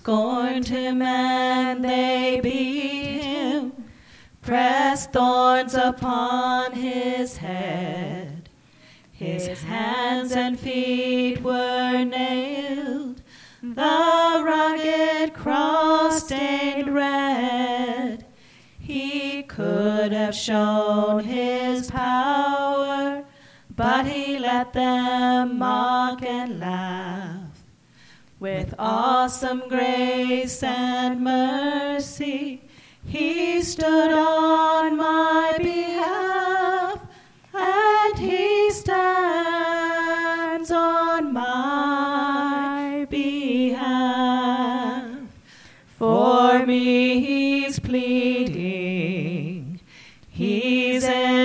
scorned him and they beat him, pressed thorns upon his head. His hands and feet were nailed, the rugged cross stained red. He could have shown his power, but he let them mock and laugh. With awesome grace and mercy, he stood on my behalf, and he stands on my behalf. For me he's pleading, he's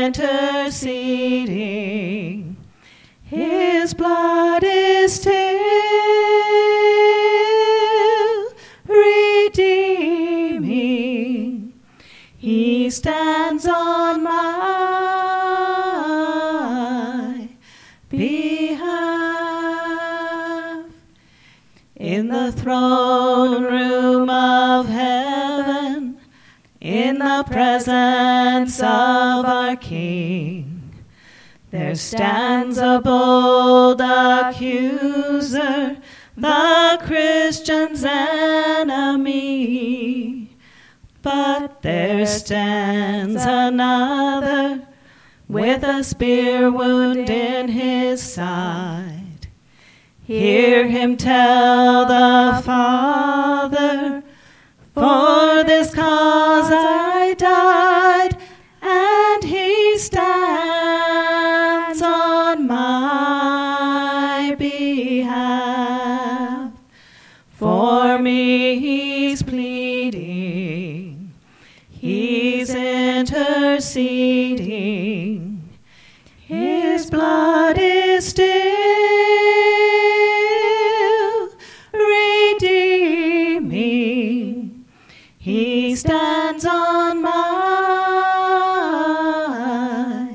interceding, his blood is still redeeming. He stands on my behalf. In the throne room of heaven, in the presence of our King, there stands a bold accuser, the Christian's enemy. But there stands another with a spear wound in his side. Hear him tell the Father, for this cause I died, and he stands on my behalf. For me he's pleading, he's interceding, his blood is still redeeming. He stands on my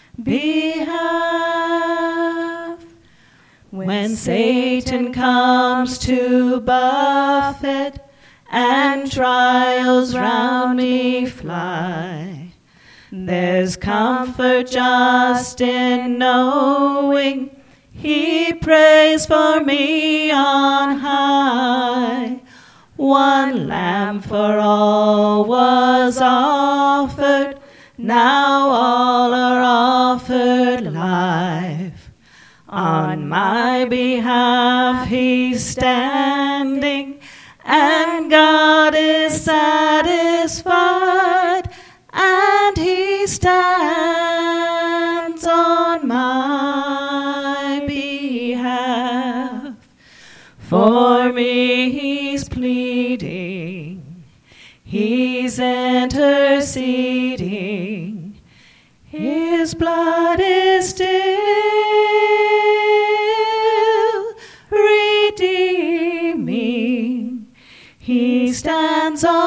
behalf. When Satan comes to buffet and trials round me fly, there's comfort just in knowing he prays for me on high. One lamb for all was offered, now all are offered live. On my behalf he's standing, and God is satisfied, and he stands on my behalf. For me he's pleading, he's interceding, his blood is still redeeming. He stands on